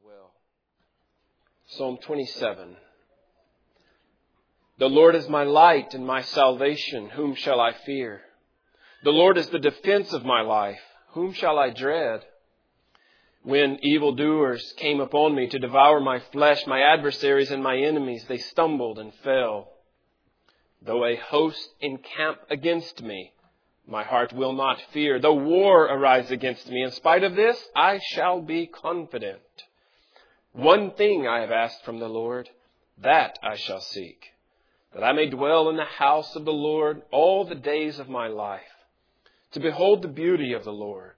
well. Psalm 27. The Lord is my light and my salvation. Whom shall I fear? The Lord is the defense of my life. Whom shall I dread? When evildoers came upon me to devour my flesh, my adversaries and my enemies, they stumbled and fell. Though a host encamp against me, my heart will not fear. Though war arise against me, in spite of this, I shall be confident. One thing I have asked from the Lord, that I shall seek, that I may dwell in the house of the Lord all the days of my life, to behold the beauty of the Lord,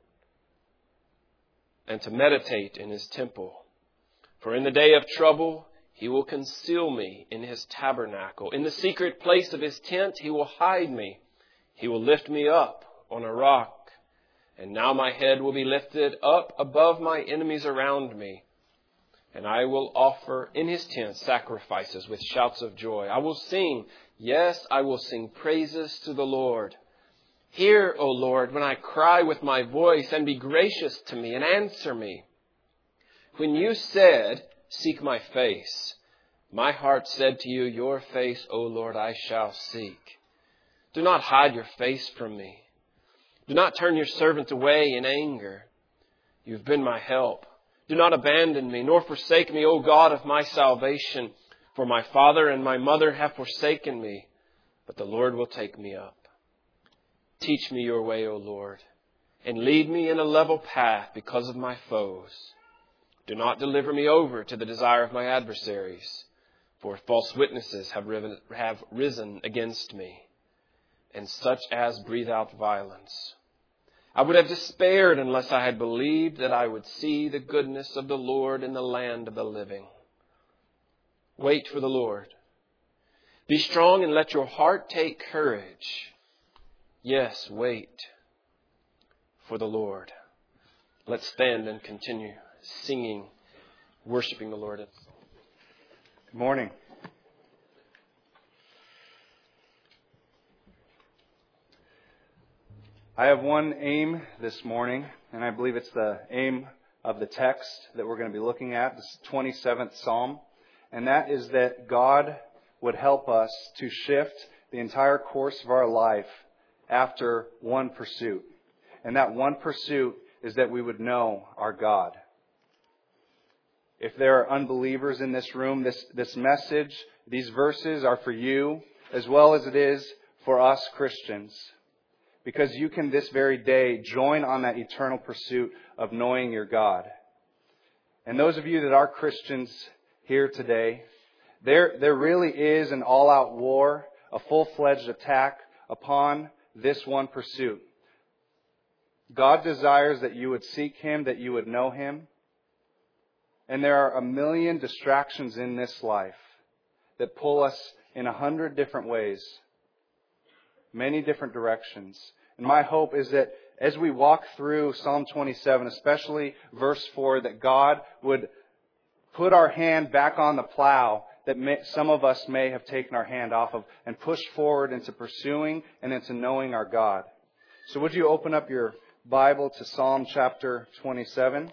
and to meditate in His temple. For in the day of trouble, He will conceal me in His tabernacle. In the secret place of His tent, He will hide me. He will lift me up on a rock. And now my head will be lifted up above my enemies around me. And I will offer in His tent sacrifices with shouts of joy. I will sing, yes, I will sing praises to the Lord. Hear, O Lord, when I cry with my voice, and be gracious to me and answer me. When you said, seek my face, my heart said to you, your face, O Lord, I shall seek. Do not hide your face from me. Do not turn your servant away in anger. You've been my help. Do not abandon me, nor forsake me, O God of my salvation. For my father and my mother have forsaken me, but the Lord will take me up. Teach me your way, O Lord, and lead me in a level path because of my foes. Do not deliver me over to the desire of my adversaries, for false witnesses have risen against me, and such as breathe out violence. I would have despaired unless I had believed that I would see the goodness of the Lord in the land of the living. Wait for the Lord. Be strong and let your heart take courage. Yes, wait for the Lord. Let's stand and continue singing, worshiping the Lord. Good morning. I have one aim this morning, and I believe it's the aim of the text that we're going to be looking at, this 27th Psalm, and that is that God would help us to shift the entire course of our life after one pursuit. And that one pursuit is that we would know our God. If there are unbelievers in this room, this message, these verses are for you as well as it is for us Christians. Because you can this very day join on that eternal pursuit of knowing your God. And those of you that are Christians here today, there really is an all-out war, a full-fledged attack upon this one pursuit. God desires that you would seek Him, that you would know Him. And there are a million distractions in this life that pull us in 100 different ways. Many different directions. And my hope is that as we walk through Psalm 27, especially verse 4, that God would put our hand back on the plow that some of us may have taken our hand off of and push forward into pursuing and into knowing our God. So would you open up your Bible to Psalm chapter 27?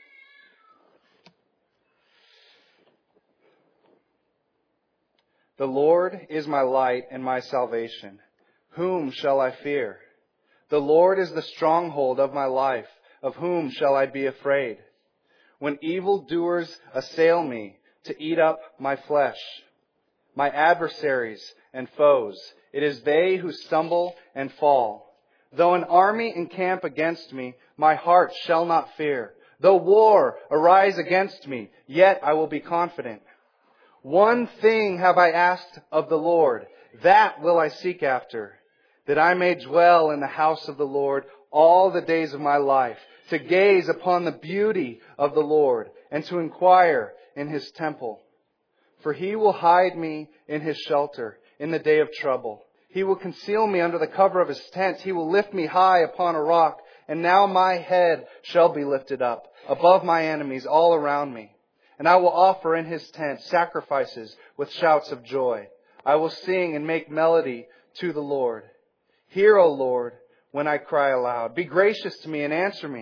The Lord is my light and my salvation. Whom shall I fear? The Lord is the stronghold of my life. Of whom shall I be afraid? When evildoers assail me to eat up my flesh, my adversaries and foes, it is they who stumble and fall. Though an army encamp against me, my heart shall not fear. Though war arise against me, yet I will be confident. One thing have I asked of the Lord, that will I seek after, that I may dwell in the house of the Lord all the days of my life, to gaze upon the beauty of the Lord, and to inquire in His temple. For He will hide me in His shelter in the day of trouble. He will conceal me under the cover of His tent. He will lift me high upon a rock. And now my head shall be lifted up above my enemies all around me. And I will offer in His tent sacrifices with shouts of joy. I will sing and make melody to the Lord. Hear, O Lord, when I cry aloud. Be gracious to me and answer me.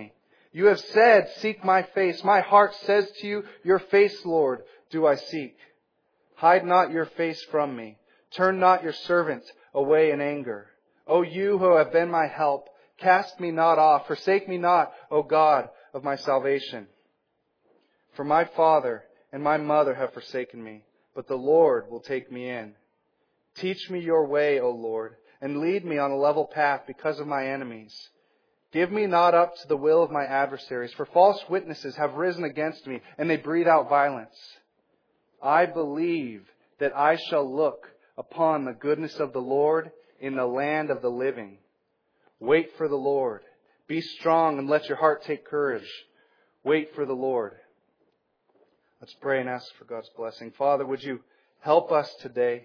You have said, seek my face. My heart says to you, your face, Lord, do I seek. Hide not your face from me. Turn not your servant away in anger. O you who have been my help, cast me not off. Forsake me not, O God of my salvation. For my father and my mother have forsaken me, but the Lord will take me in. Teach me your way, O Lord, and lead me on a level path because of my enemies. Give me not up to the will of my adversaries, for false witnesses have risen against me, and they breathe out violence. I believe that I shall look upon the goodness of the Lord in the land of the living. Wait for the Lord. Be strong and let your heart take courage. Wait for the Lord. Let's pray and ask for God's blessing. Father, would you help us today?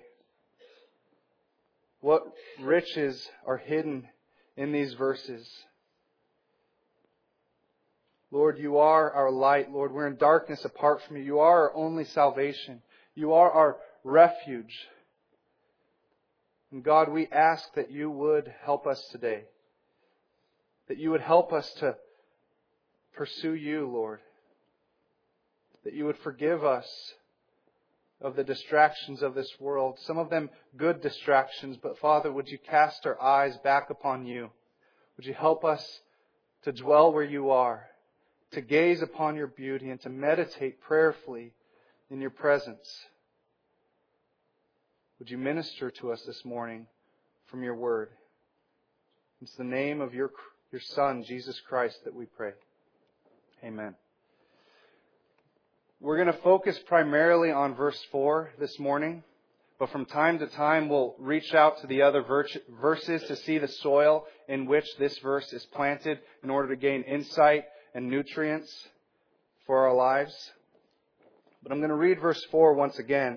What riches are hidden in these verses? Lord, you are our light. Lord, we're in darkness apart from you. You are our only salvation. You are our refuge. And God, we ask that you would help us today. That you would help us to pursue you, Lord. That you would forgive us of the distractions of this world. Some of them good distractions, but Father, would you cast our eyes back upon you? Would you help us to dwell where you are, to gaze upon your beauty, and to meditate prayerfully in your presence? Would you minister to us this morning from your word? It's the name of your Son, Jesus Christ, that we pray. Amen. We're going to focus primarily on verse 4 this morning, but from time to time we'll reach out to the other verses to see the soil in which this verse is planted in order to gain insight and nutrients for our lives. But I'm going to read verse 4 once again.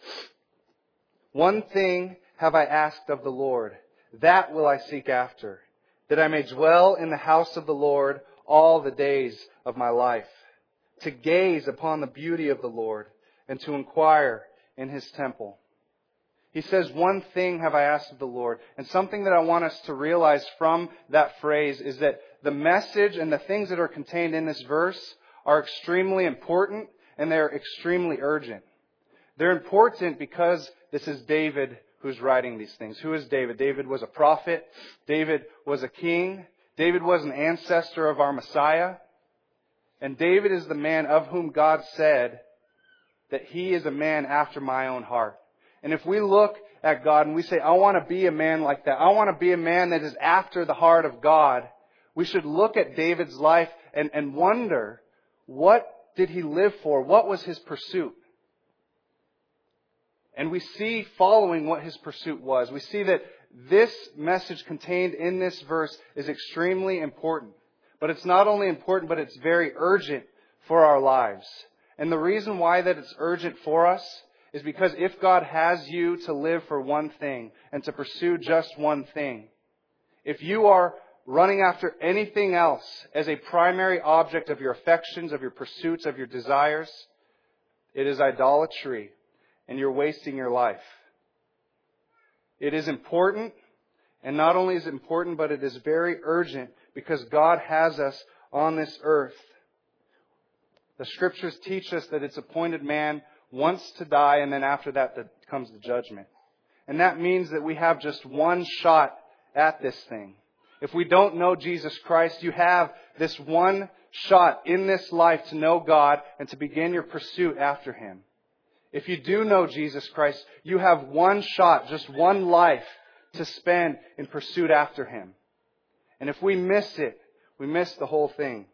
One thing have I asked of the Lord, that will I seek after, that I may dwell in the house of the Lord all the days of my life, to gaze upon the beauty of the Lord and to inquire in His temple. He says, one thing have I asked of the Lord. And something that I want us to realize from that phrase is that the message and the things that are contained in this verse are extremely important and they're extremely urgent. They're important because this is David who's writing these things. Who is David? David was a prophet. David was a king. David was an ancestor of our Messiah. And David is the man of whom God said that he is a man after my own heart. And if we look at God and we say, I want to be a man like that, I want to be a man that is after the heart of God, we should look at David's life and wonder, what did he live for? What was his pursuit? And we see following what his pursuit was. We see that this message contained in this verse is extremely important. But it's not only important, but it's very urgent for our lives. And the reason why that it's urgent for us is because if God has you to live for one thing and to pursue just one thing, if you are running after anything else as a primary object of your affections, of your pursuits, of your desires, it is idolatry and you're wasting your life. It is important, and not only is it important, but it is very urgent because God has us on this earth. The Scriptures teach us that it's appointed man once to die, and then after that comes the judgment. And that means that we have just one shot at this thing. If we don't know Jesus Christ, you have this one shot in this life to know God and to begin your pursuit after Him. If you do know Jesus Christ, you have one shot, just one life to spend in pursuit after Him. And if we miss it, we miss the whole thing.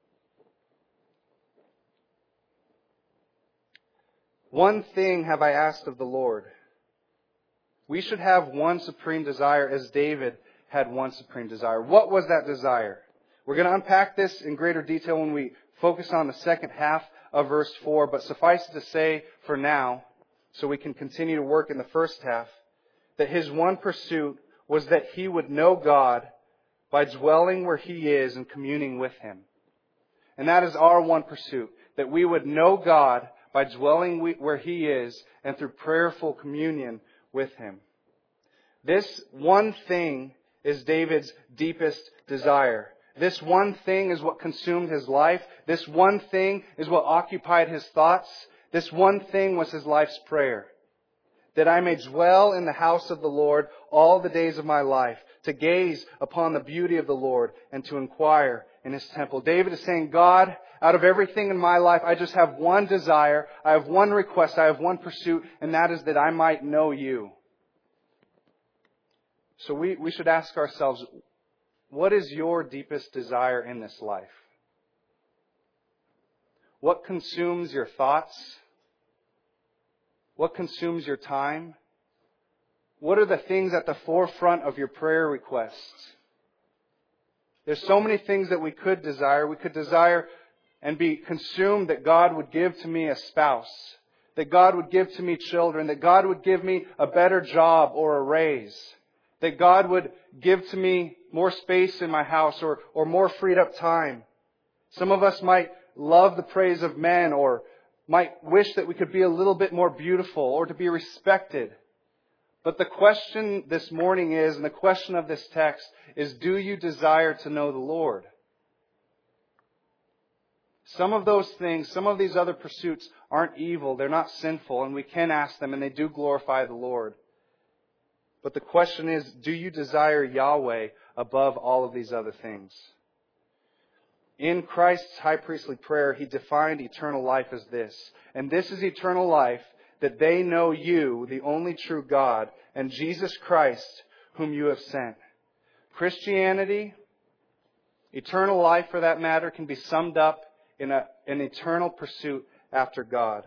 One thing have I asked of the Lord. We should have one supreme desire as David had one supreme desire. What was that desire? We're going to unpack this in greater detail when we focus on the second half of verse 4, but suffice to say for now, so we can continue to work in the first half, that his one pursuit was that he would know God by dwelling where He is and communing with Him. And that is our one pursuit, that we would know God by dwelling where He is and through prayerful communion with Him. This one thing is David's deepest desire. this one thing is what consumed his life. This one thing is what occupied his thoughts. This one thing was his life's prayer. That I may dwell in the house of the Lord all the days of my life, to gaze upon the beauty of the Lord and to inquire in His temple. David is saying, God, out of everything in my life, I just have one desire, I have one request, I have one pursuit, and that is that I might know You. So we should ask ourselves, what is your deepest desire in this life? What consumes your thoughts? What consumes your time? What are the things at the forefront of your prayer requests? There's so many things that we could desire. We could desire and be consumed that God would give to me a spouse, that God would give to me children, that God would give me a better job or a raise, that God would give to me more space in my house or more freed up time. Some of us might love the praise of men or might wish that we could be a little bit more beautiful or to be respected. But the question this morning is, and the question of this text is, do you desire to know the Lord? Some of those things, some of these other pursuits aren't evil, they're not sinful, and we can ask them and they do glorify the Lord. But the question is, do you desire Yahweh above all of these other things? In Christ's high priestly prayer, He defined eternal life as this. And this is eternal life, that they know You, the only true God, and Jesus Christ, whom You have sent. Christianity, eternal life for that matter, can be summed up in an eternal pursuit after God.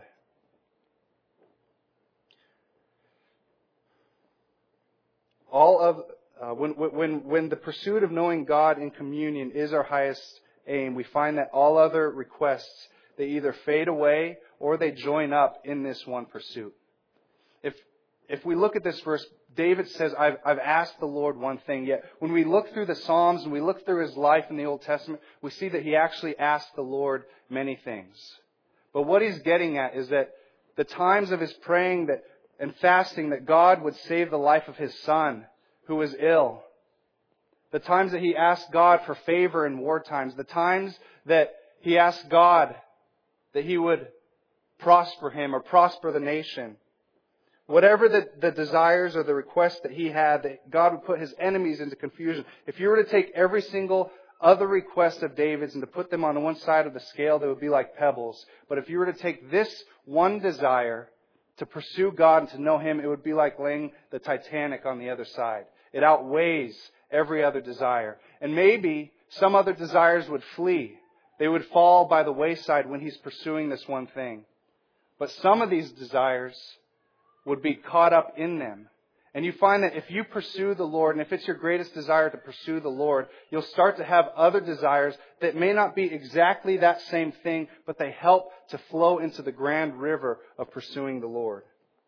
When the pursuit of knowing God in communion is our highest aim, we find that all other requests, they either fade away or they join up in this one pursuit. If we look at this verse, David says, I've asked the Lord one thing. Yet when we look through the Psalms and we look through his life in the Old Testament, we see that he actually asked the Lord many things. But what he's getting at is that the times of his praying and fasting that God would save the life of his son who was ill, the times that he asked God for favor in war times, the times that he asked God that He would prosper him or prosper the nation. Whatever the desires or the requests that he had, that God would put his enemies into confusion. If you were to take every single other request of David's and to put them on one side of the scale, they would be like pebbles. But if you were to take this one desire to pursue God and to know Him, it would be like laying the Titanic on the other side. It outweighs every other desire. And maybe some other desires would flee. They would fall by the wayside when he's pursuing this one thing. But some of these desires would be caught up in them. And you find that if you pursue the Lord, and if it's your greatest desire to pursue the Lord, you'll start to have other desires that may not be exactly that same thing, but they help to flow into the grand river of pursuing the Lord.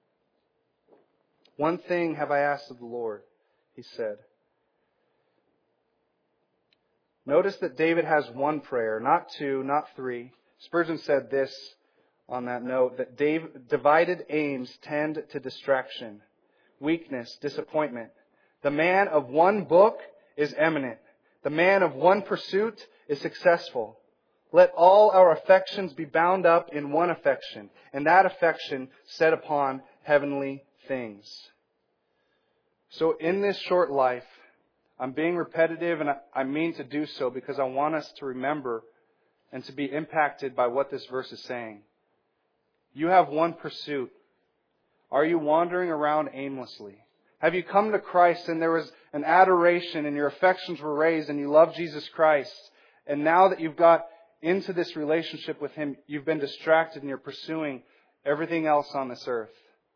One thing have I asked of the Lord, he said. Notice that David has one prayer, not two, not three. Spurgeon said this on that note, that divided aims tend to distraction, weakness, disappointment. The man of one book is eminent. The man of one pursuit is successful. Let all our affections be bound up in one affection, and that affection set upon heavenly things. So in this short life, I'm being repetitive, and I mean to do so because I want us to remember and to be impacted by what this verse is saying. You have one pursuit. Are you wandering around aimlessly? Have you come to Christ and there was an adoration and your affections were raised and you love Jesus Christ, and now that you've got into this relationship with Him, you've been distracted and you're pursuing everything else on this earth?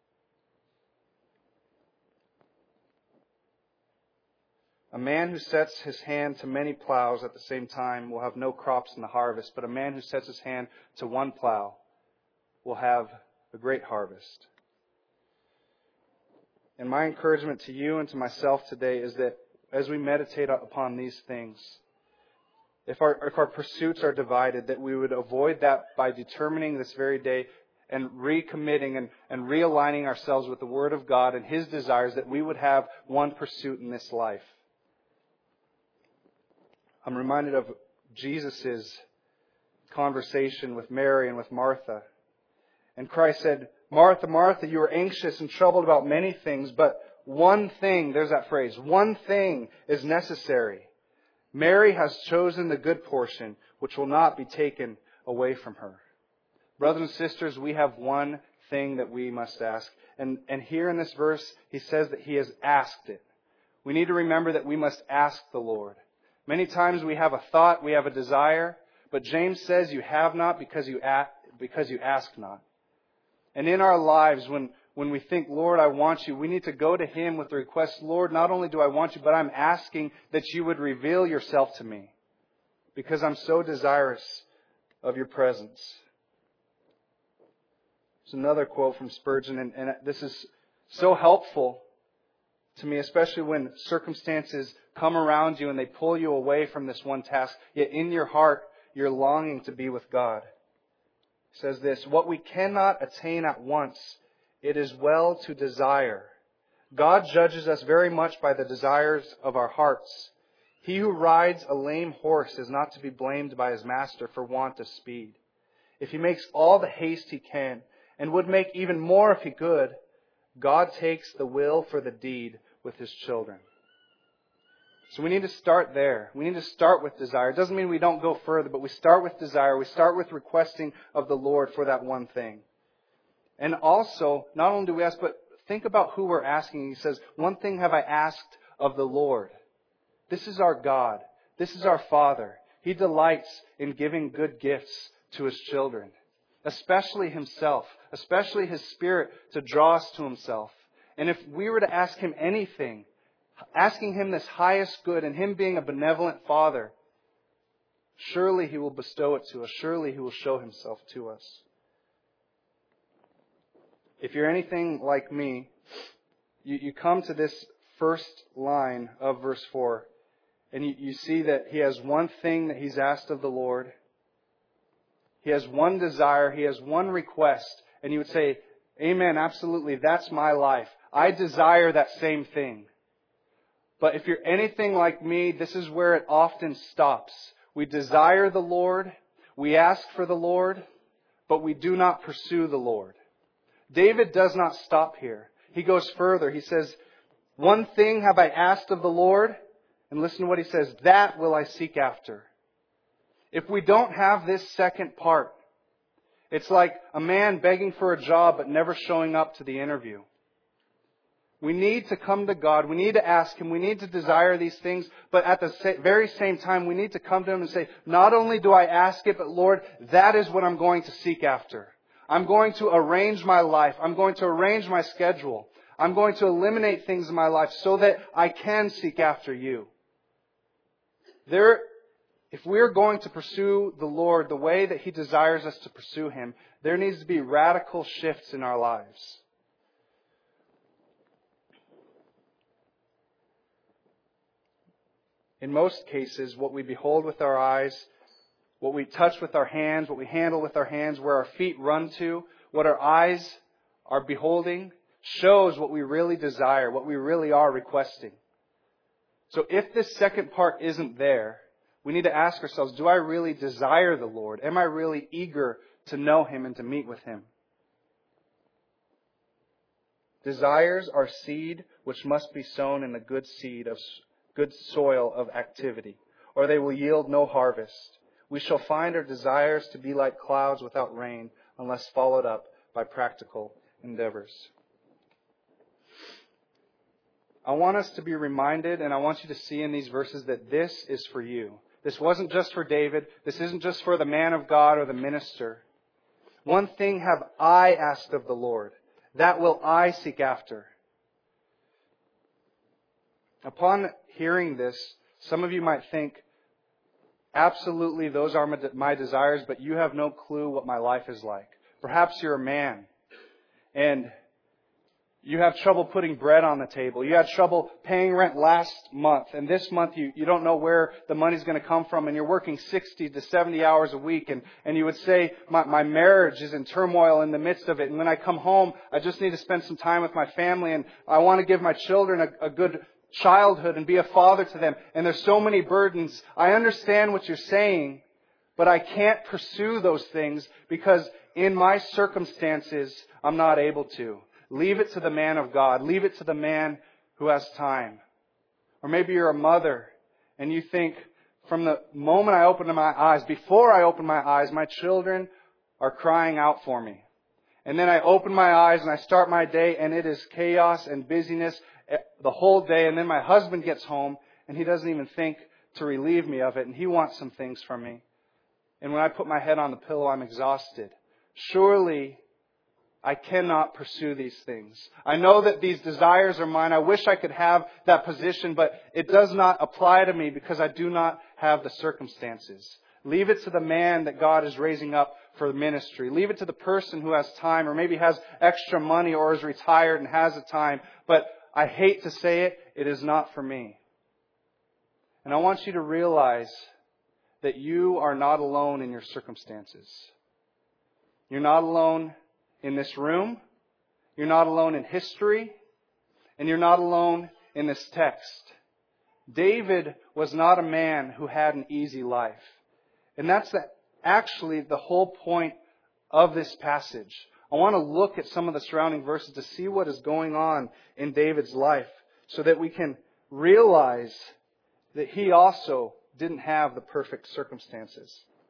A man who sets his hand to many plows at the same time will have no crops in the harvest, but a man who sets his hand to one plow will have a great harvest. And my encouragement to you and to myself today is that as we meditate upon these things, if our pursuits are divided, that we would avoid that by determining this very day and recommitting and realigning ourselves with the Word of God and His desires, that we would have one pursuit in this life. I'm reminded of Jesus' conversation with Mary and with Martha. And Christ said, Martha, Martha, you are anxious and troubled about many things, but one thing, there's that phrase, one thing is necessary. Mary has chosen the good portion, which will not be taken away from her. Brothers and sisters, we have one thing that we must ask. And here in this verse, he says that he has asked it. We need to remember that we must ask the Lord. Many times we have a thought, we have a desire, but James says you have not because you ask not. And in our lives, when we think, Lord, I want you, we need to go to Him with the request, Lord, not only do I want you, but I'm asking that you would reveal yourself to me because I'm so desirous of your presence. There's another quote from Spurgeon, and this is so helpful to me, especially when circumstances come around you and they pull you away from this one task, yet in your heart you're longing to be with God. He says this, what we cannot attain at once, it is well to desire. God judges us very much by the desires of our hearts. He who rides a lame horse is not to be blamed by his master for want of speed. If he makes all the haste he can, and would make even more if he could, God takes the will for the deed with His children. So we need to start there. We need to start with desire. It doesn't mean we don't go further, but we start with desire. We start with requesting of the Lord for that one thing. And also, not only do we ask, but think about who we're asking. He says, one thing have I asked of the Lord. This is our God. This is our Father. He delights in giving good gifts to His children, especially Himself, especially His Spirit to draw us to Himself. And if we were to ask Him anything, asking Him this highest good and Him being a benevolent Father, surely He will bestow it to us. Surely He will show Himself to us. If you're anything like me, you come to this first line of verse 4, and you see that he has one thing that he's asked of the Lord. He has one desire. He has one request. And you would say, amen, absolutely, that's my life. I desire that same thing. But if you're anything like me, this is where it often stops. We desire the Lord. We ask for the Lord. But we do not pursue the Lord. David does not stop here. He goes further. He says, one thing have I asked of the Lord. And listen to what he says, that will I seek after. If we don't have this second part, it's like a man begging for a job but never showing up to the interview. We need to come to God. We need to ask Him. We need to desire these things. But at the very same time, we need to come to Him and say, not only do I ask it, but Lord, that is what I'm going to seek after. I'm going to arrange my life. I'm going to arrange my schedule. I'm going to eliminate things in my life so that I can seek after You. If we're going to pursue the Lord the way that He desires us to pursue Him, there needs to be radical shifts in our lives. In most cases, what we behold with our eyes, what we touch with our hands, what we handle with our hands, where our feet run to, what our eyes are beholding, shows what we really desire, what we really are requesting. So if this second part isn't there, we need to ask ourselves, do I really desire the Lord? Am I really eager to know Him and to meet with Him? Desires are seed which must be sown in the good soil of activity, or they will yield no harvest. We shall find our desires to be like clouds without rain, unless followed up by practical endeavors. I want us to be reminded, and I want you to see in these verses that this is for you. This wasn't just for David. This isn't just for the man of God or the minister. One thing have I asked of the Lord, that will I seek after. Upon hearing this, some of you might think, absolutely, those are my desires, but you have no clue what my life is like. Perhaps you're a man, and you have trouble putting bread on the table. You had trouble paying rent last month. And this month you don't know where the money's going to come from. And you're working 60 to 70 hours a week. And you would say, my marriage is in turmoil in the midst of it. And when I come home, I just need to spend some time with my family. And I want to give my children a good childhood and be a father to them. And there's so many burdens. I understand what you're saying, but I can't pursue those things because in my circumstances, I'm not able to. Leave it to the man of God. Leave it to the man who has time. Or maybe you're a mother and you think, from the moment I open my eyes, before I open my eyes, my children are crying out for me. And then I open my eyes and I start my day and it is chaos and busyness the whole day. And then my husband gets home and he doesn't even think to relieve me of it. And he wants some things from me. And when I put my head on the pillow, I'm exhausted. Surely I cannot pursue these things. I know that these desires are mine. I wish I could have that position, but it does not apply to me because I do not have the circumstances. Leave it to the man that God is raising up for ministry. Leave it to the person who has time or maybe has extra money or is retired and has the time. But I hate to say it, it is not for me. And I want you to realize that you are not alone in your circumstances. You're not alone in this room. You're not alone in history. And you're not alone in this text. David was not a man who had an easy life. And that's actually the whole point of this passage. I want to look at some of the surrounding verses to see what is going on in David's life so that we can realize that he also didn't have the perfect circumstances.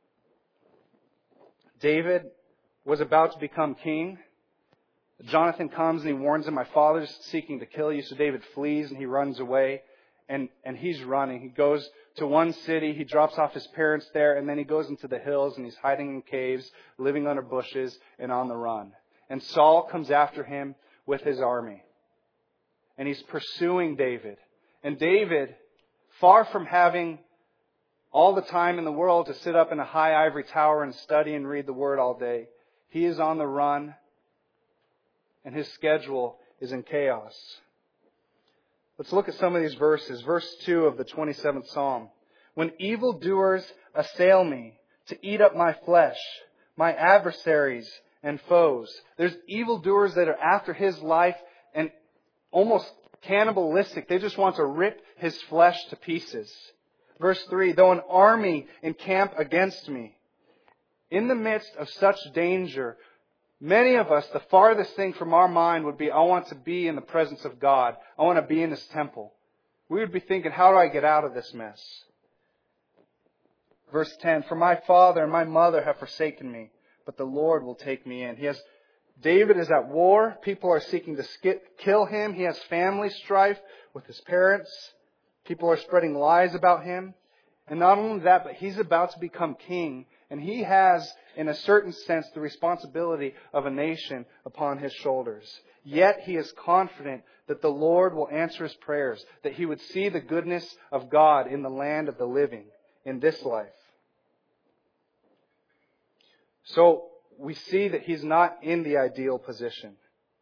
David was about to become king. Jonathan comes and he warns him, my father's seeking to kill you. So David flees and he runs away. And he's running. He goes to one city. He drops off his parents there. And then he goes into the hills and he's hiding in caves, living under bushes and on the run. And Saul comes after him with his army. And he's pursuing David. And David, far from having all the time in the world to sit up in a high ivory tower and study and read the Word all day, he is on the run, and his schedule is in chaos. Let's look at some of these verses. Verse 2 of the 27th Psalm. When evildoers assail me to eat up my flesh, my adversaries and foes. There's evildoers that are after his life and almost cannibalistic. They just want to rip his flesh to pieces. Verse 3, though an army encamp against me. In the midst of such danger, many of us, the farthest thing from our mind would be, I want to be in the presence of God. I want to be in His temple. We would be thinking, how do I get out of this mess? Verse 10, for my father and my mother have forsaken me, but the Lord will take me in. David is at war. People are seeking to kill him. He has family strife with his parents. People are spreading lies about him. And not only that, but he's about to become king. And he has, in a certain sense, the responsibility of a nation upon his shoulders. Yet he is confident that the Lord will answer his prayers, that he would see the goodness of God in the land of the living, in this life. So we see that he's not in the ideal position.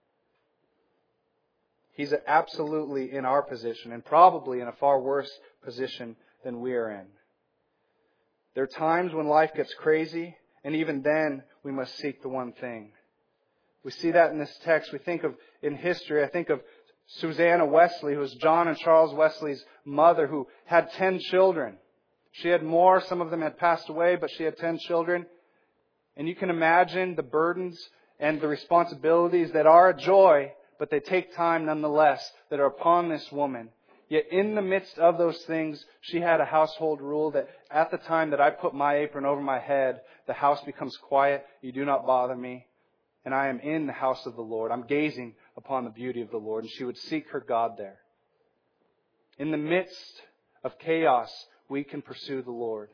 He's absolutely in our position and probably in a far worse position than we are in. There are times when life gets crazy, and even then we must seek the one thing. We see that in this text. We think of, in history, I think of Susanna Wesley, who was John and Charles Wesley's mother, who had 10 children. She had more. Some of them had passed away, but she had 10 children. And you can imagine the burdens and the responsibilities that are a joy, but they take time nonetheless, that are upon this woman. Yet in the midst of those things, she had a household rule that at the time that I put my apron over my head, the house becomes quiet, you do not bother me, and I am in the house of the Lord. I'm gazing upon the beauty of the Lord. And she would seek her God there. In the midst of chaos, we can pursue the Lord.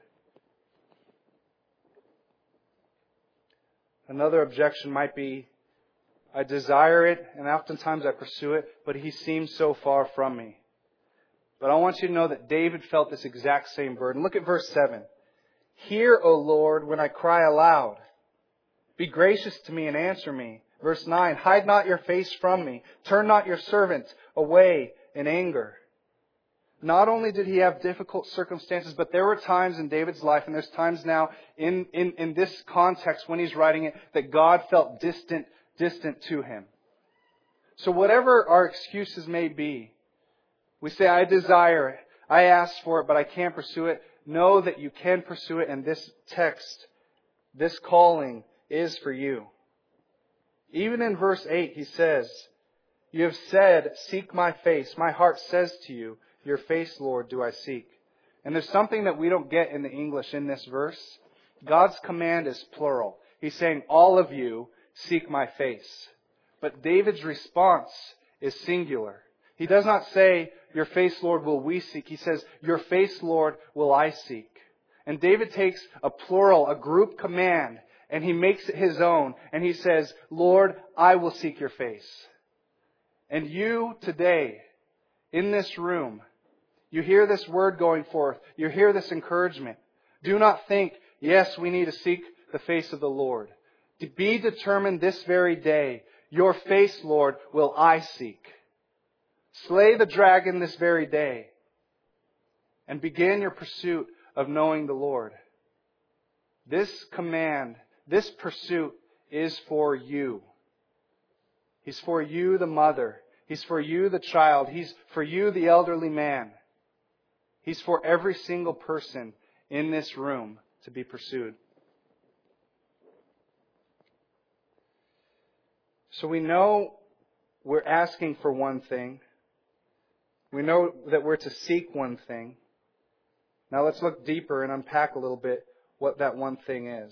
Another objection might be, I desire it, and oftentimes I pursue it, but He seems so far from me. But I want you to know that David felt this exact same burden. Look at verse 7. Hear, O Lord, when I cry aloud. Be gracious to me and answer me. Verse 9. Hide not your face from me. Turn not your servant away in anger. Not only did he have difficult circumstances, but there were times in David's life, and there's times now in this context when he's writing it, that God felt distant to him. So whatever our excuses may be, We say, I desire it. I ask for it, but I can't pursue it. Know that you can pursue it, and this text, this calling is for you. Even in verse 8, he says, you have said, seek my face. My heart says to you, your face, Lord, do I seek. And there's something that we don't get in the English in this verse. God's command is plural. He's saying, all of you seek my face. But David's response is singular. He does not say, your face, Lord, will we seek. He says, your face, Lord, will I seek. And David takes a plural, a group command, and he makes it his own. And he says, Lord, I will seek your face. And you today, in this room, you hear this word going forth. You hear this encouragement. Do not think, yes, we need to seek the face of the Lord. To be determined this very day, your face, Lord, will I seek. Slay the dragon this very day and begin your pursuit of knowing the Lord. This command, this pursuit is for you. He's for you, the mother. He's for you, the child. He's for you, the elderly man. He's for every single person in this room to be pursued. So we know we're asking for one thing. We know that we're to seek one thing. Now let's look deeper and unpack a little bit what that one thing is.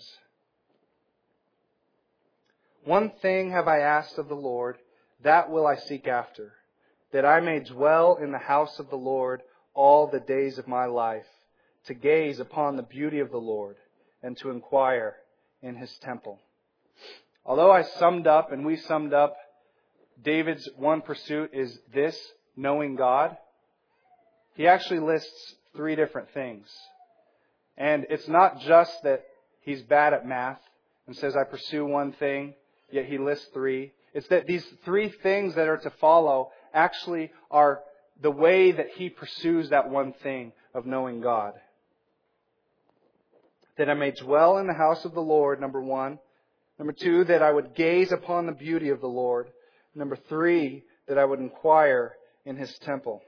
One thing have I asked of the Lord, that will I seek after, that I may dwell in the house of the Lord all the days of my life, to gaze upon the beauty of the Lord and to inquire in His temple. Although I summed up, and we summed up, David's one pursuit is this, knowing God, he actually lists 3 different things. And it's not just that he's bad at math and says, I pursue one thing, yet he lists 3. It's that these 3 things that are to follow actually are the way that he pursues that one thing of knowing God. That I may dwell in the house of the Lord, number 1. Number 2, that I would gaze upon the beauty of the Lord. Number 3, that I would inquire in His temple.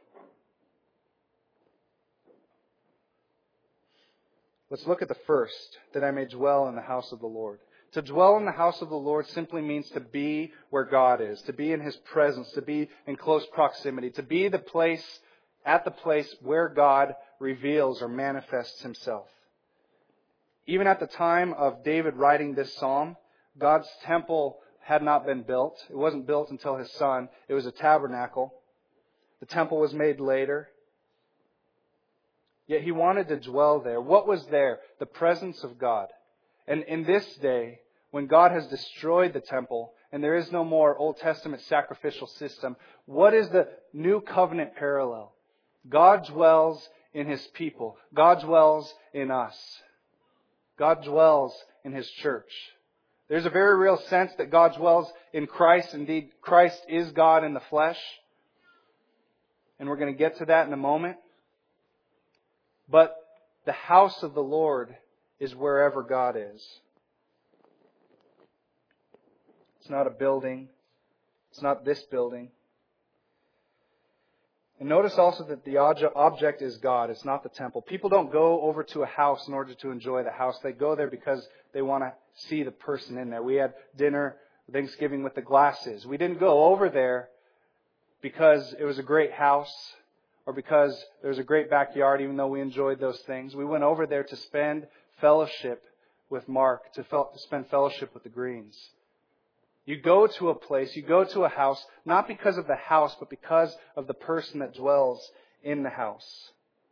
Let's look at the first, that I may dwell in the house of the Lord. To dwell in the house of the Lord simply means to be where God is, to be in His presence, to be in close proximity, to be the place where God reveals or manifests Himself. Even at the time of David writing this psalm, God's temple had not been built. It wasn't built until his son. It was a tabernacle. The temple was made later. Yet he wanted to dwell there. What was there? The presence of God. And in this day, when God has destroyed the temple and there is no more Old Testament sacrificial system, what is the new covenant parallel? God dwells in His people. God dwells in us. God dwells in His church. There's a very real sense that God dwells in Christ. Indeed, Christ is God in the flesh. And we're going to get to that in a moment. But the house of the Lord is wherever God is. It's not a building. It's not this building. And notice also that the object is God. It's not the temple. People don't go over to a house in order to enjoy the house. They go there because they want to see the person in there. We had dinner, Thanksgiving with the Glasses. We didn't go over there because it was a great house or because there was a great backyard, even though we enjoyed those things. We went over there to spend fellowship with Mark, to spend fellowship with the Greens. You go to a place, you go to a house, not because of the house, but because of the person that dwells in the house.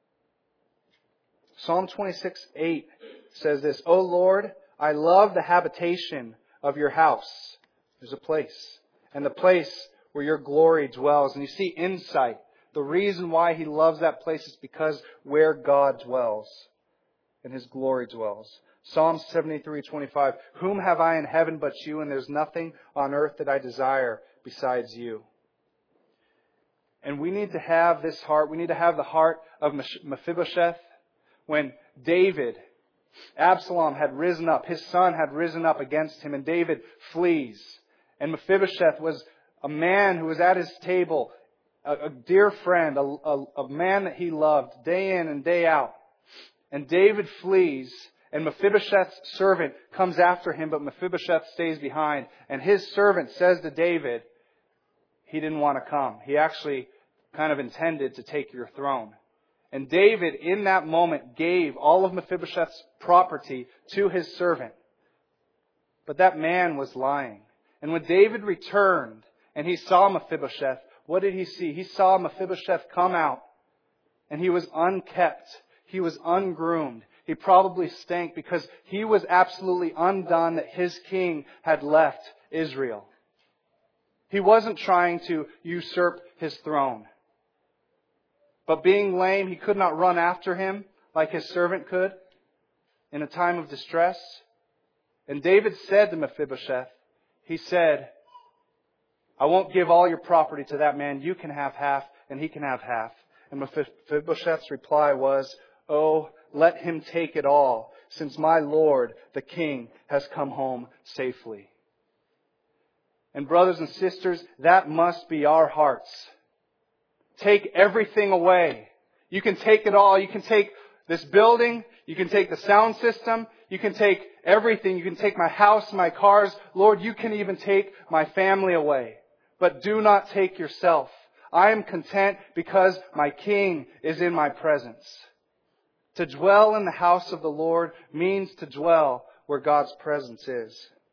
Psalm 26:8 says this, O Lord, I love the habitation of your house. There's a place. And the place where your glory dwells. And you see insight. The reason why he loves that place is because where God dwells and His glory dwells. Psalm 73:25, whom have I in heaven but you, and there's nothing on earth that I desire besides you. And we need to have this heart. We need to have the heart of Mephibosheth. When Absalom had risen up, his son had risen up against him, and David flees. And Mephibosheth was a man who was at his table, a dear friend, a man that he loved day in and day out. And David flees, and Mephibosheth's servant comes after him, but Mephibosheth stays behind. And his servant says to David, he didn't want to come. He actually kind of intended to take your throne. And David, in that moment, gave all of Mephibosheth's property to his servant. But that man was lying. And when David returned and he saw Mephibosheth, what did he see? He saw Mephibosheth come out, and he was unkept. He was ungroomed. He probably stank because he was absolutely undone that his king had left Israel. He wasn't trying to usurp his throne. But being lame, he could not run after him like his servant could in a time of distress. And David said to Mephibosheth, he said, I won't give all your property to that man. You can have half and he can have half. And Mephibosheth's reply was, oh, let him take it all, since my Lord, the King, has come home safely. And brothers and sisters, that must be our hearts. Take everything away. You can take it all. You can take this building. You can take the sound system. You can take everything. You can take my house, my cars. Lord, you can even take my family away. But do not take yourself. I am content because my King is in my presence. To dwell in the house of the Lord means to dwell where God's presence is.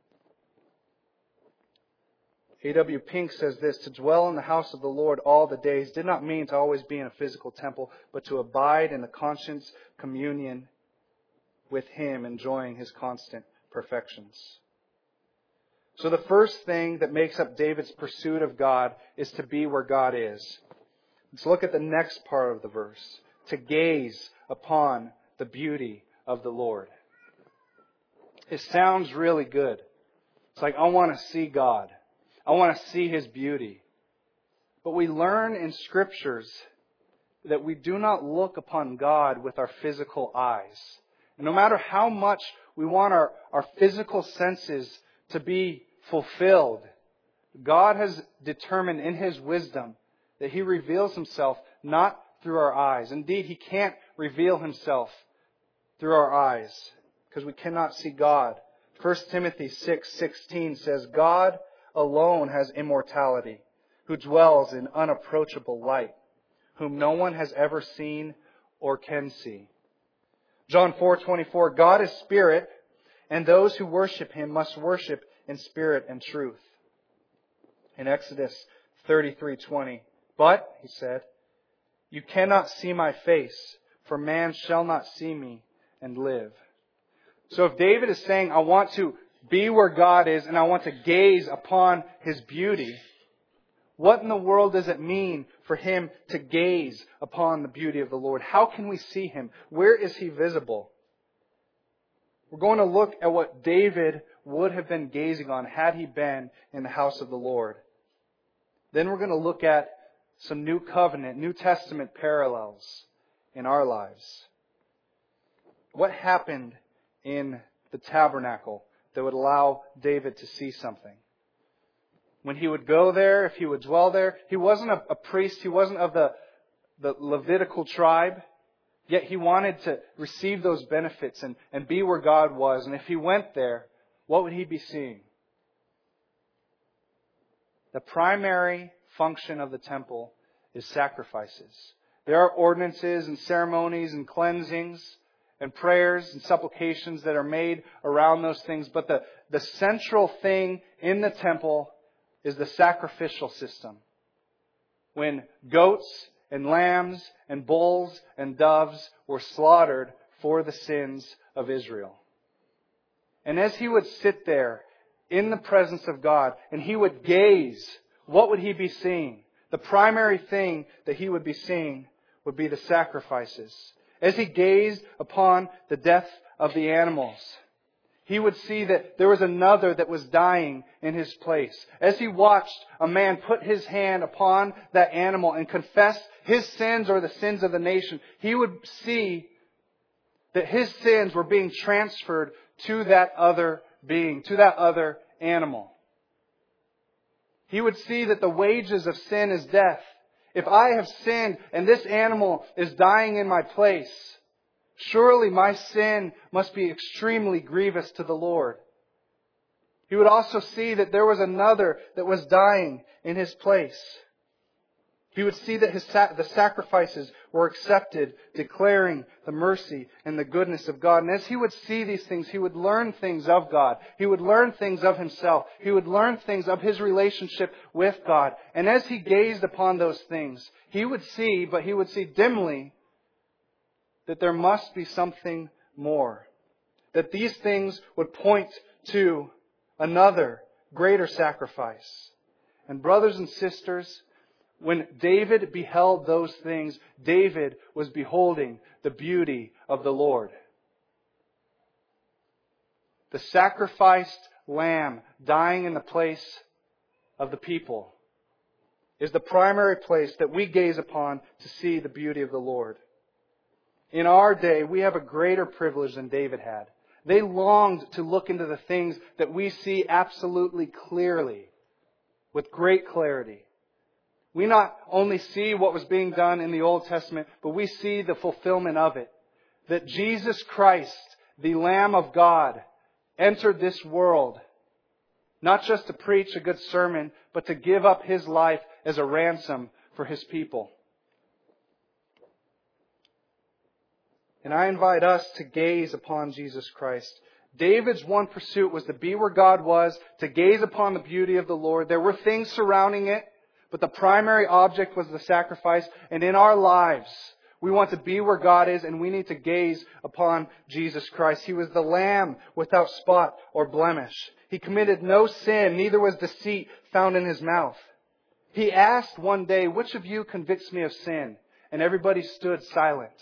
A.W. Pink says this, to dwell in the house of the Lord all the days did not mean to always be in a physical temple, but to abide in the conscience communion with Him, enjoying His constant perfections. So the first thing that makes up David's pursuit of God is to be where God is. Let's look at the next part of the verse. To gaze upon the beauty of the Lord. It sounds really good. It's like, I want to see God. I want to see His beauty. But we learn in Scriptures that we do not look upon God with our physical eyes. And no matter how much we want our physical senses to be fulfilled, God has determined in His wisdom that He reveals Himself not through our eyes. Indeed, He can't reveal Himself through our eyes because we cannot see God. 1 Timothy 6:16 says, God alone has immortality, who dwells in unapproachable light, whom no one has ever seen or can see. John 4:24, God is spirit, and those who worship Him must worship in spirit and truth. In Exodus 33:20, but, He said, you cannot see my face, for man shall not see me and live. So if David is saying, I want to be where God is and I want to gaze upon His beauty, what in the world does it mean for him to gaze upon the beauty of the Lord? How can we see Him? Where is He visible? We're going to look at what David would have been gazing on had he been in the house of the Lord. Then we're going to look at some New Covenant, New Testament parallels in our lives. What happened in the tabernacle that would allow David to see something? When he would go there, if he would dwell there, he wasn't a priest, he wasn't of the Levitical tribe, yet he wanted to receive those benefits and be where God was. And if he went there, what would he be seeing? The primary function of the temple is sacrifices. There are ordinances and ceremonies and cleansings and prayers and supplications that are made around those things. But the central thing in the temple is the sacrificial system. When goats and lambs and bulls and doves were slaughtered for the sins of Israel. And as he would sit there in the presence of God and he would gaze, what would he be seeing? The primary thing that he would be seeing would be the sacrifices. As he gazed upon the death of the animals, he would see that there was another that was dying in his place. As he watched a man put his hand upon that animal and confess his sins or the sins of the nation, he would see that his sins were being transferred to that other being, to that other animal. He would see that the wages of sin is death, If I have sinned and this animal is dying in my place, surely my sin must be extremely grievous to the Lord. He would also see that there was another that was dying in his place. He would see that the sacrifices were accepted, declaring the mercy and the goodness of God. And as he would see these things, he would learn things of God. He would learn things of himself. He would learn things of his relationship with God. And as he gazed upon those things, he would see, but he would see dimly, that there must be something more. That these things would point to another greater sacrifice. And brothers and sisters, when David beheld those things, David was beholding the beauty of the Lord. The sacrificed lamb dying in the place of the people is the primary place that we gaze upon to see the beauty of the Lord. In our day, we have a greater privilege than David had. They longed to look into the things that we see absolutely clearly, with great clarity. We not only see what was being done in the Old Testament, but we see the fulfillment of it. That Jesus Christ, the Lamb of God, entered this world, not just to preach a good sermon, but to give up His life as a ransom for His people. And I invite us to gaze upon Jesus Christ. David's one pursuit was to be where God was, to gaze upon the beauty of the Lord. There were things surrounding it, but the primary object was the sacrifice. And in our lives, we want to be where God is, and we need to gaze upon Jesus Christ. He was the Lamb without spot or blemish. He committed no sin, neither was deceit found in His mouth. He asked one day, "Which of you convicts me of sin?" And everybody stood silent.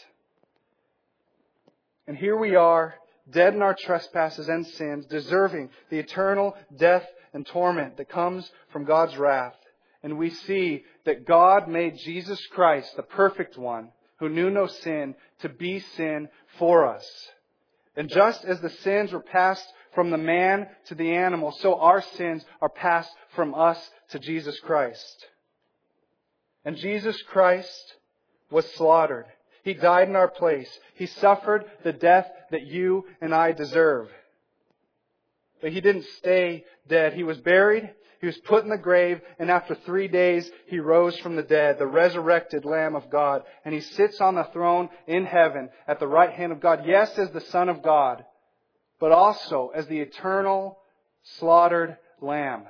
And here we are, dead in our trespasses and sins, deserving the eternal death and torment that comes from God's wrath. And we see that God made Jesus Christ, the perfect one, who knew no sin, to be sin for us. And just as the sins were passed from the man to the animal, so our sins are passed from us to Jesus Christ. And Jesus Christ was slaughtered. He died in our place. He suffered the death that you and I deserve. But He didn't stay dead. He was buried. He was put in the grave. And after 3 days, He rose from the dead, the resurrected Lamb of God. And He sits on the throne in heaven at the right hand of God. Yes, as the Son of God, but also as the eternal slaughtered Lamb.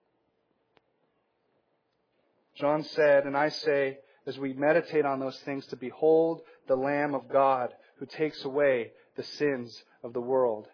John said, and I say, as we meditate on those things, to behold the Lamb of God who takes away the sins of the world.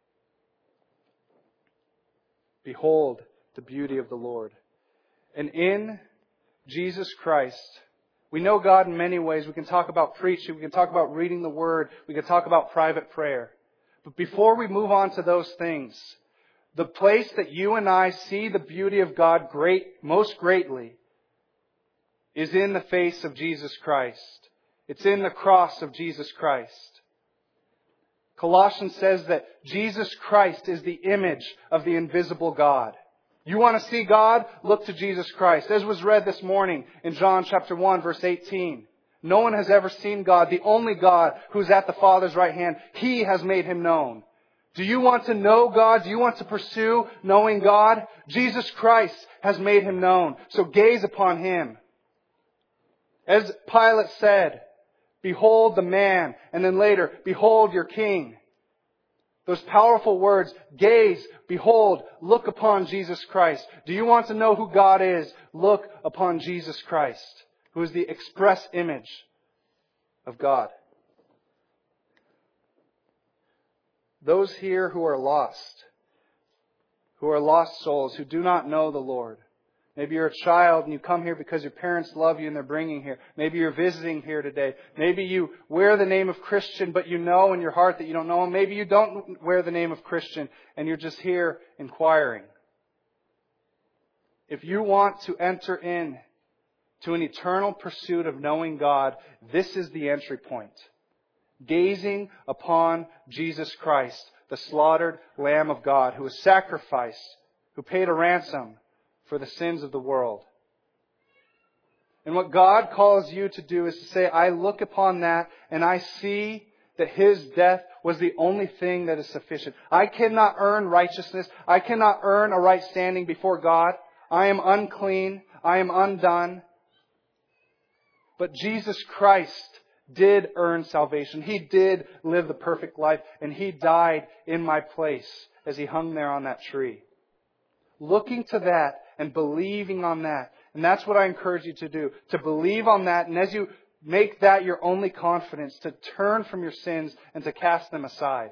Behold the beauty of the Lord. And in Jesus Christ, we know God in many ways. We can talk about preaching. We can talk about reading the Word. We can talk about private prayer. But before we move on to those things, the place that you and I see the beauty of God most greatly is in the face of Jesus Christ. It's in the cross of Jesus Christ. Colossians says that Jesus Christ is the image of the invisible God. You want to see God? Look to Jesus Christ. As was read this morning in John chapter 1, verse 18. No one has ever seen God, the only God who's at the Father's right hand. He has made Him known. Do you want to know God? Do you want to pursue knowing God? Jesus Christ has made Him known. So gaze upon Him. As Pilate said, "Behold the man," and then later, "Behold your king." Those powerful words, gaze, behold, look upon Jesus Christ. Do you want to know who God is? Look upon Jesus Christ, who is the express image of God. Those here who are lost souls, who do not know the Lord. Maybe you're a child and you come here because your parents love you and they're bringing you here. Maybe you're visiting here today. Maybe you wear the name of Christian, but you know in your heart that you don't know Him. Maybe you don't wear the name of Christian and you're just here inquiring. If you want to enter in to an eternal pursuit of knowing God, this is the entry point. Gazing upon Jesus Christ, the slaughtered Lamb of God, who was sacrificed, who paid a ransom for the sins of the world. And what God calls you to do is to say, I look upon that and I see that His death was the only thing that is sufficient. I cannot earn righteousness. I cannot earn a right standing before God. I am unclean. I am undone. But Jesus Christ did earn salvation. He did live the perfect life, and He died in my place as He hung there on that tree. Looking to that and believing on that. And that's what I encourage you to do. To believe on that, and as you make that your only confidence, to turn from your sins and to cast them aside.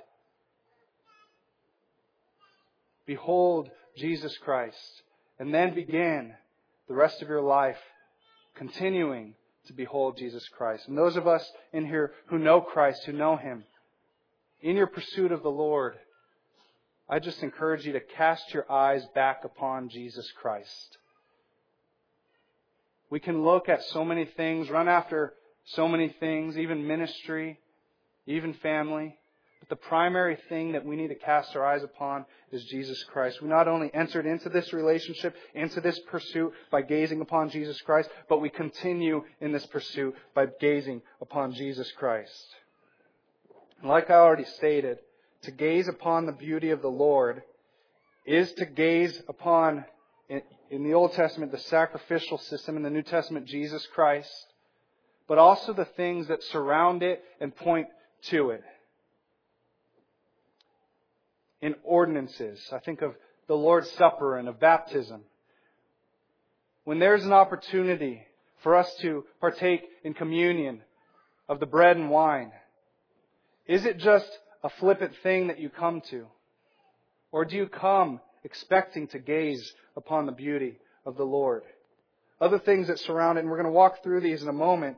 Behold Jesus Christ. And then begin the rest of your life continuing to behold Jesus Christ. And those of us in here who know Christ, who know Him, in your pursuit of the Lord, I just encourage you to cast your eyes back upon Jesus Christ. We can look at so many things, run after so many things, even ministry, even family. But the primary thing that we need to cast our eyes upon is Jesus Christ. We not only entered into this relationship, into this pursuit by gazing upon Jesus Christ, but we continue in this pursuit by gazing upon Jesus Christ. And like I already stated, to gaze upon the beauty of the Lord is to gaze upon, in the Old Testament, the sacrificial system, in the New Testament, Jesus Christ, but also the things that surround it and point to it. In ordinances, I think of the Lord's Supper and of baptism. When there's an opportunity for us to partake in communion of the bread and wine, is it just a flippant thing that you come to? Or do you come expecting to gaze upon the beauty of the Lord? Other things that surround it, and we're going to walk through these in a moment,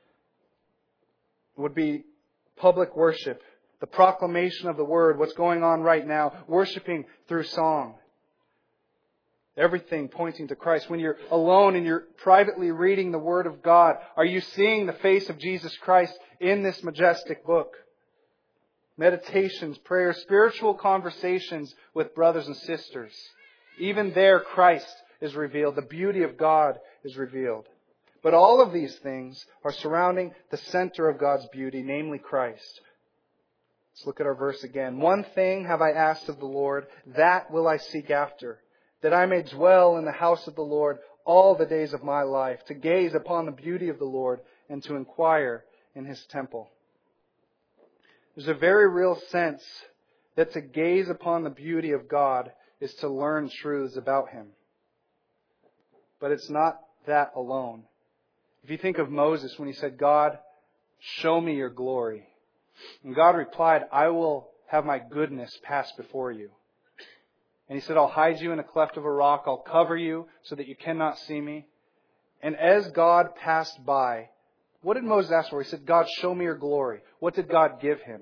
would be public worship, the proclamation of the Word, what's going on right now, worshiping through song. Everything pointing to Christ. When you're alone and you're privately reading the Word of God, are you seeing the face of Jesus Christ in this majestic book? Meditations, prayers, spiritual conversations with brothers and sisters. Even there, Christ is revealed. The beauty of God is revealed. But all of these things are surrounding the center of God's beauty, namely Christ. Let's look at our verse again. One thing have I asked of the Lord, that will I seek after, that I may dwell in the house of the Lord all the days of my life, to gaze upon the beauty of the Lord and to inquire in His temple. There's a very real sense that to gaze upon the beauty of God is to learn truths about Him. But it's not that alone. If you think of Moses when he said, God, show me your glory. And God replied, I will have my goodness pass before you. And He said, I'll hide you in a cleft of a rock. I'll cover you so that you cannot see me. And as God passed by, what did Moses ask for? He said, God, show me your glory. What did God give him?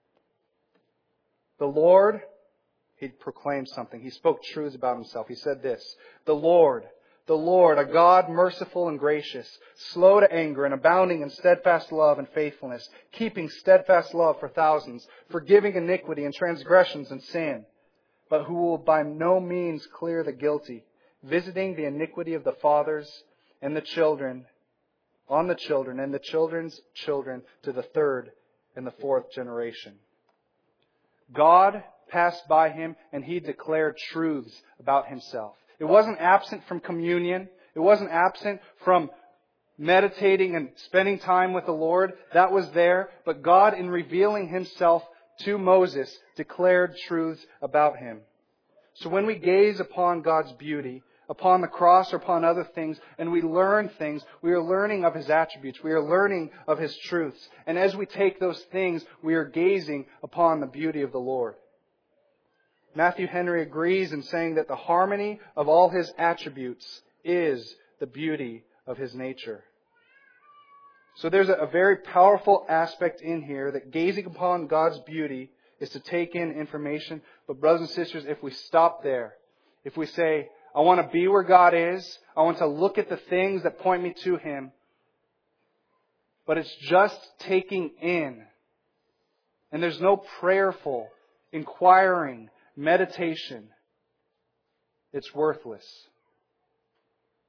The Lord, he proclaimed something. He spoke truths about Himself. He said this, the Lord, a God merciful and gracious, slow to anger and abounding in steadfast love and faithfulness, keeping steadfast love for thousands, forgiving iniquity and transgressions and sin, but who will by no means clear the guilty, visiting the iniquity of the fathers and the children, on the children and the children's children to the third and the fourth generation. God passed by him and He declared truths about Himself. It wasn't absent from communion. It wasn't absent from meditating and spending time with the Lord. That was there. But God, in revealing Himself to Moses, declared truths about Him. So when we gaze upon God's beauty, upon the cross or upon other things, and we learn things, we are learning of His attributes. We are learning of His truths. And as we take those things, we are gazing upon the beauty of the Lord. Matthew Henry agrees in saying that the harmony of all His attributes is the beauty of His nature. So there's a very powerful aspect in here that gazing upon God's beauty is to take in information. But brothers and sisters, if we stop there, if we say, I want to be where God is, I want to look at the things that point me to Him, but it's just taking in, and there's no prayerful, inquiring, meditation, it's worthless.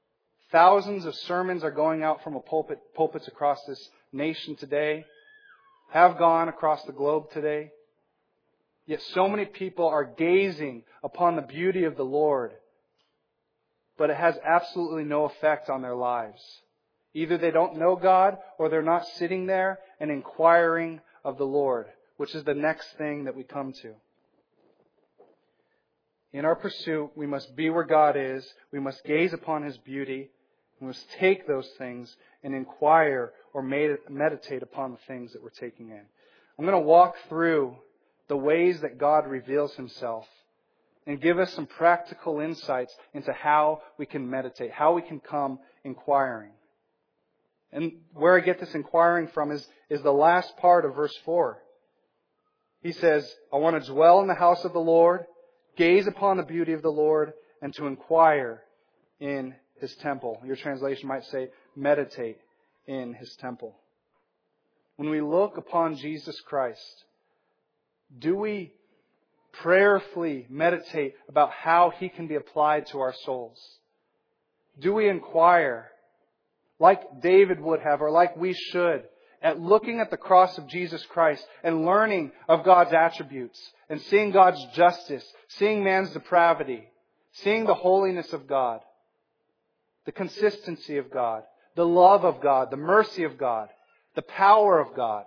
Thousands of sermons are going out from pulpits across this nation today, have gone across the globe today. Yet so many people are gazing upon the beauty of the Lord, but it has absolutely no effect on their lives. Either they don't know God, or they're not sitting there and inquiring of the Lord, which is the next thing that we come to. In our pursuit, we must be where God is. We must gaze upon His beauty. We must take those things and inquire or meditate upon the things that we're taking in. I'm going to walk through the ways that God reveals Himself and give us some practical insights into how we can meditate, how we can come inquiring. And where I get this inquiring from is the last part of verse 4. He says, I want to dwell in the house of the Lord, gaze upon the beauty of the Lord, and to inquire in His temple. Your translation might say, meditate in His temple. When we look upon Jesus Christ, do we prayerfully meditate about how He can be applied to our souls? Do we inquire, like David would have, or like we should, at looking at the cross of Jesus Christ and learning of God's attributes and seeing God's justice, seeing man's depravity, seeing the holiness of God, the consistency of God, the love of God, the mercy of God, the power of God?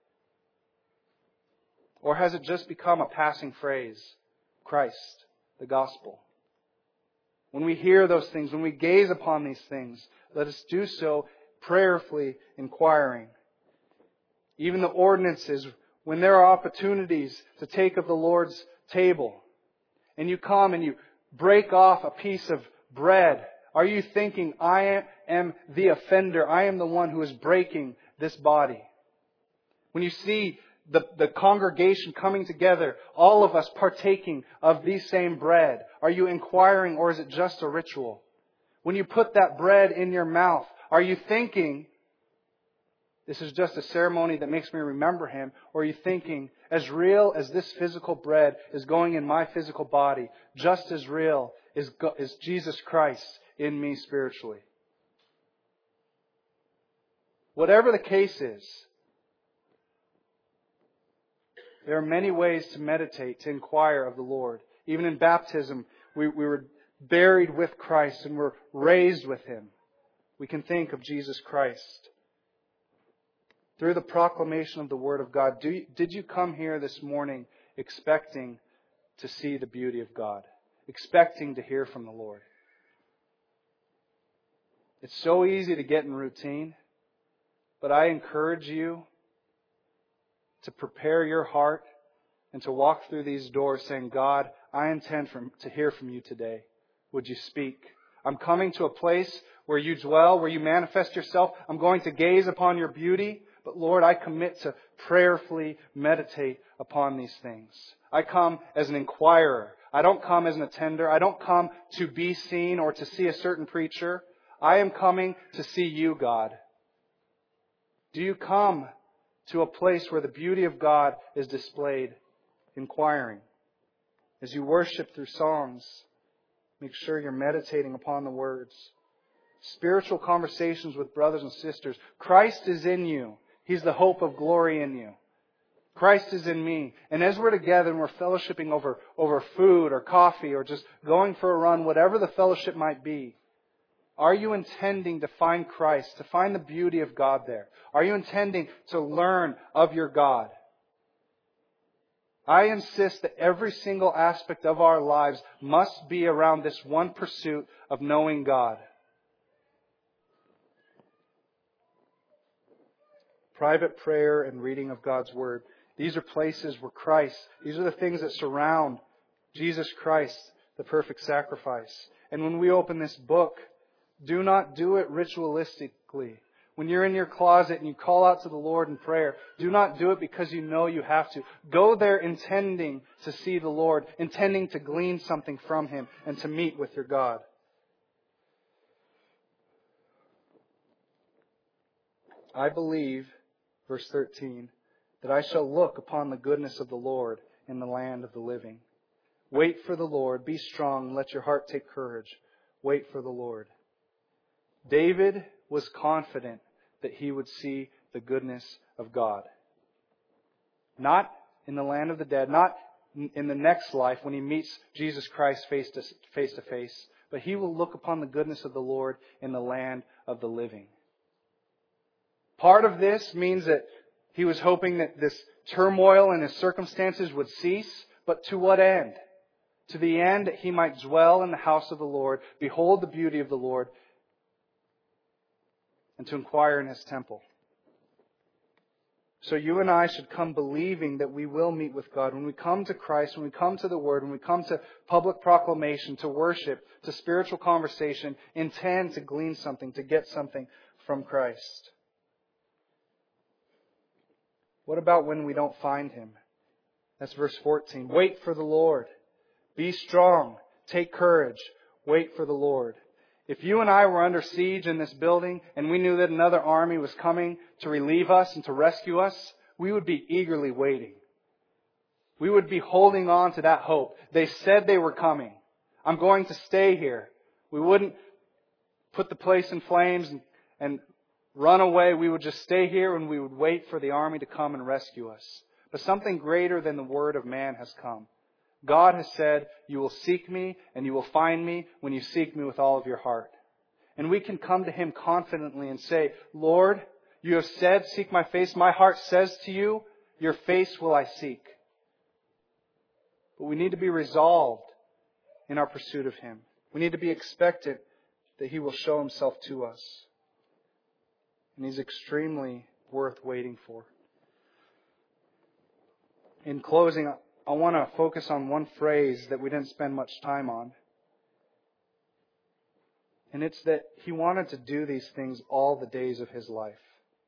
Or has it just become a passing phrase? Christ, the gospel. When we hear those things, when we gaze upon these things, let us do so prayerfully inquiring. Even the ordinances, when there are opportunities to take of the Lord's table, and you come and you break off a piece of bread, are you thinking, I am the offender, I am the one who is breaking this body? When you see the congregation coming together, all of us partaking of the same bread, are you inquiring, or is it just a ritual? When you put that bread in your mouth, are you thinking, this is just a ceremony that makes me remember Him? Or are you thinking, as real as this physical bread is going in my physical body, just as real is Jesus Christ in me spiritually? Whatever the case is, there are many ways to meditate, to inquire of the Lord. Even in baptism, we were buried with Christ and were raised with Him. We can think of Jesus Christ. Through the proclamation of the Word of God, did you come here this morning expecting to see the beauty of God? Expecting to hear from the Lord? It's so easy to get in routine, but I encourage you to prepare your heart and to walk through these doors saying, God, I intend to hear from you today. Would you speak? I'm coming to a place where you dwell, where you manifest yourself. I'm going to gaze upon your beauty. But Lord, I commit to prayerfully meditate upon these things. I come as an inquirer. I don't come as an attender. I don't come to be seen or to see a certain preacher. I am coming to see you, God. Do you come to a place where the beauty of God is displayed, inquiring? As you worship through songs, make sure you're meditating upon the words. Spiritual conversations with brothers and sisters. Christ is in you. He's the hope of glory in you. Christ is in me. And as we're together and we're fellowshipping over food or coffee or just going for a run, whatever the fellowship might be, are you intending to find Christ, to find the beauty of God there? Are you intending to learn of your God? I insist that every single aspect of our lives must be around this one pursuit of knowing God. Private prayer and reading of God's Word. These are places where these are the things that surround Jesus Christ, the perfect sacrifice. And when we open this book, do not do it ritualistically. When you're in your closet and you call out to the Lord in prayer, do not do it because you know you have to. Go there intending to see the Lord, intending to glean something from Him and to meet with your God. I believe, verse 13, that I shall look upon the goodness of the Lord in the land of the living. Wait for the Lord. Be strong. Let your heart take courage. Wait for the Lord. David was confident that he would see the goodness of God. Not in the land of the dead, not in the next life when he meets Jesus Christ face to face, but he will look upon the goodness of the Lord in the land of the living. Part of this means that he was hoping that this turmoil in his circumstances would cease, but to what end? To the end that he might dwell in the house of the Lord, behold the beauty of the Lord, and to inquire in His temple. So you and I should come believing that we will meet with God. When we come to Christ, when we come to the Word, when we come to public proclamation, to worship, to spiritual conversation, intend to glean something, to get something from Christ. What about when we don't find Him? That's verse 14. Wait for the Lord. Be strong. Take courage. Wait for the Lord. If you and I were under siege in this building and we knew that another army was coming to relieve us and to rescue us, we would be eagerly waiting. We would be holding on to that hope. They said they were coming. I'm going to stay here. We wouldn't put the place in flames and run away. We would just stay here and we would wait for the army to come and rescue us. But something greater than the word of man has come. God has said, you will seek me and you will find me when you seek me with all of your heart. And we can come to Him confidently and say, Lord, you have said, seek my face. My heart says to you, your face will I seek. But we need to be resolved in our pursuit of Him. We need to be expectant that He will show Himself to us. And He's extremely worth waiting for. In closing, I want to focus on one phrase that we didn't spend much time on. And it's that He wanted to do these things all the days of His life.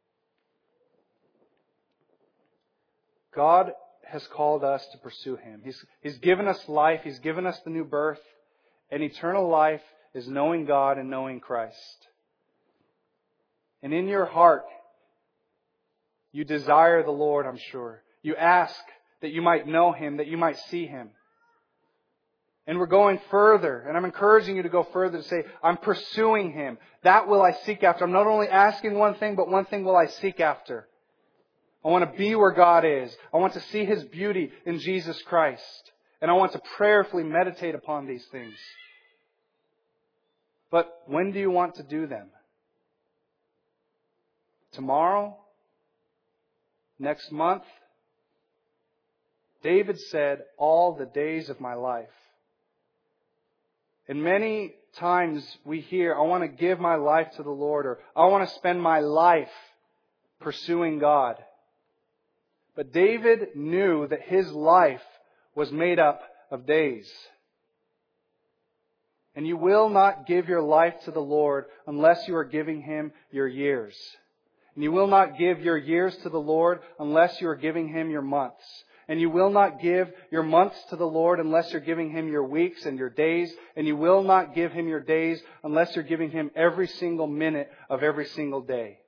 God has called us to pursue Him. He's given us life. He's given us the new birth. And eternal life is knowing God and knowing Christ. And in your heart, you desire the Lord, I'm sure. You ask that you might know Him, that you might see Him. And we're going further. And I'm encouraging you to go further to say, I'm pursuing Him. That will I seek after. I'm not only asking one thing, but one thing will I seek after. I want to be where God is. I want to see His beauty in Jesus Christ. And I want to prayerfully meditate upon these things. But when do you want to do them? Tomorrow? Next month? David said, all the days of my life. And many times we hear, I want to give my life to the Lord, or I want to spend my life pursuing God. But David knew that his life was made up of days. And you will not give your life to the Lord unless you are giving Him your years. And you will not give your years to the Lord unless you are giving Him your months. And you will not give your months to the Lord unless you're giving Him your weeks and your days. And you will not give Him your days unless you're giving Him every single minute of every single day.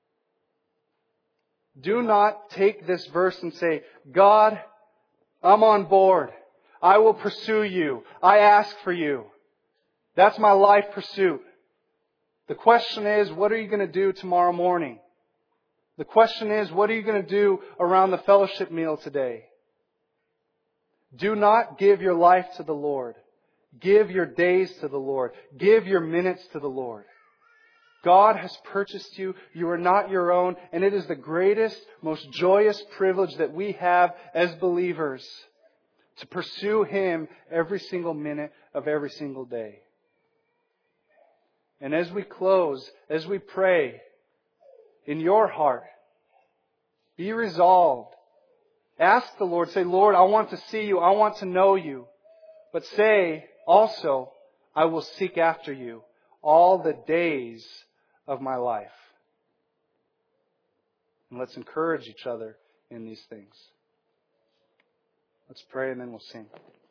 Do not take this verse and say, God, I'm on board. I will pursue you. I ask for you. That's my life pursuit. The question is, what are you going to do tomorrow morning? The question is, what are you going to do around the fellowship meal today? Do not give your life to the Lord. Give your days to the Lord. Give your minutes to the Lord. God has purchased you. You are not your own. And it is the greatest, most joyous privilege that we have as believers to pursue Him every single minute of every single day. And as we close, as we pray, in your heart, be resolved. Ask the Lord, say, Lord, I want to see you. I want to know you. But say also, I will seek after you all the days of my life. And let's encourage each other in these things. Let's pray and then we'll sing.